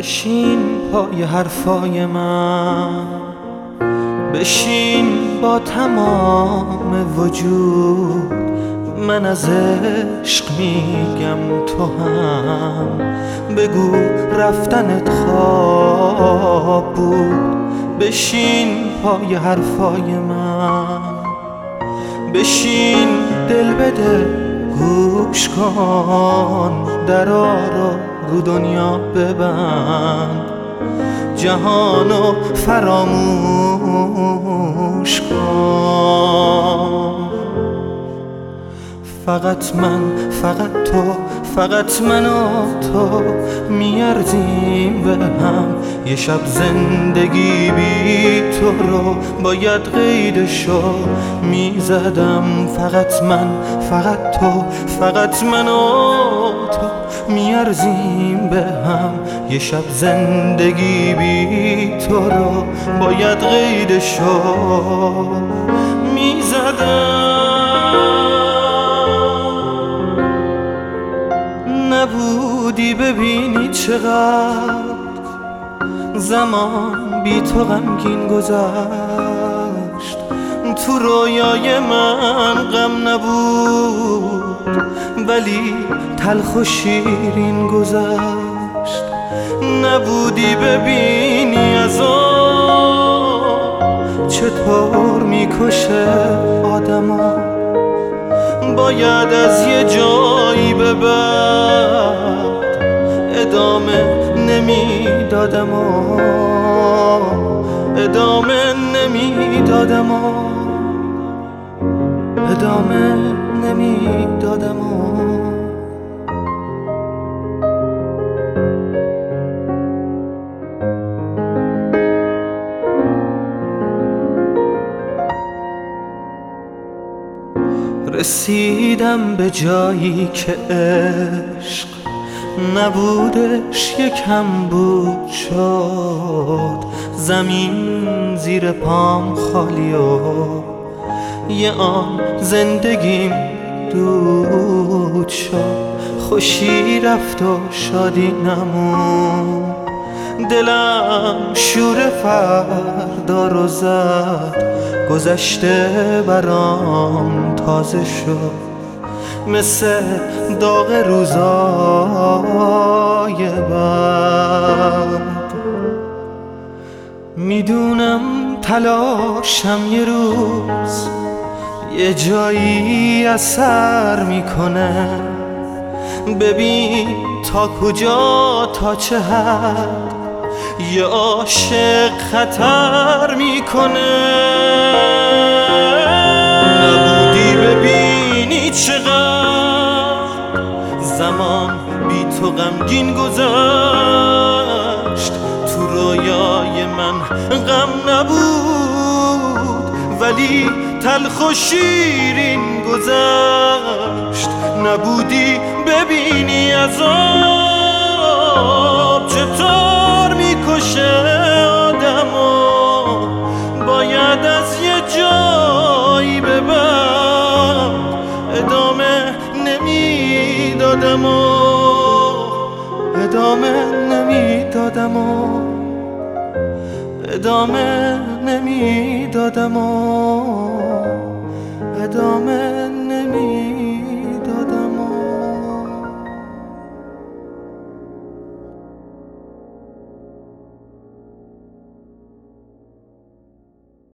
بشین پای حرفای من، بشین با تمام وجود. من از عشق میگم تو هم بگو رفتنت خواب بود. بشین پای حرفای من، بشین دل بده گوش کن، درا رو دنیا ببند، جهانو فراموش کن. فقط من، فقط تو، فقط من و تو میارزیم به هم. یه شب زندگی بی تو رو باید قیدشو میزدم. فقط من، فقط تو، فقط من و تو میارزیم به هم. یه شب زندگی بی تو رو باید قیدشو میزدم. نبودی ببینی چقدر زمان بی تو غمگین گذشت. تو رویای من غم نبود ولی تلخ و شیرین گذشت. نبودی ببینی عذاب چطور میکشه آدمو. باید از یه جایی به بعد ادامه نمیدادم و ادامه نمیدادم و ادامه نمیدادم و رسیدم به جایی که عشق نبودش یکم بود شد. زمین زیر پام خالی و یه آن زندگیم دود شد. خوشی رفت و شادی نمون، دلم شور فردا رو زد. گذشته برام تازه شد مثل داغ روزای بعد. میدونم تلاشم یه روز یه جایی اثر میکنه. ببین تا کجا تا چه حد یه عاشق خطر میکنه. نبودی ببینی چقدر زمان بی تو غمگین گذشت. تو رویای من غم نبود ولی تلخ و شیرین گذشت. نبودی ببینی عذاب چطور میکشه آدمو. باید از یه جایی به بعد ادامه نمیدادم و ادامه نمیدادم و ادامه نمیدادم و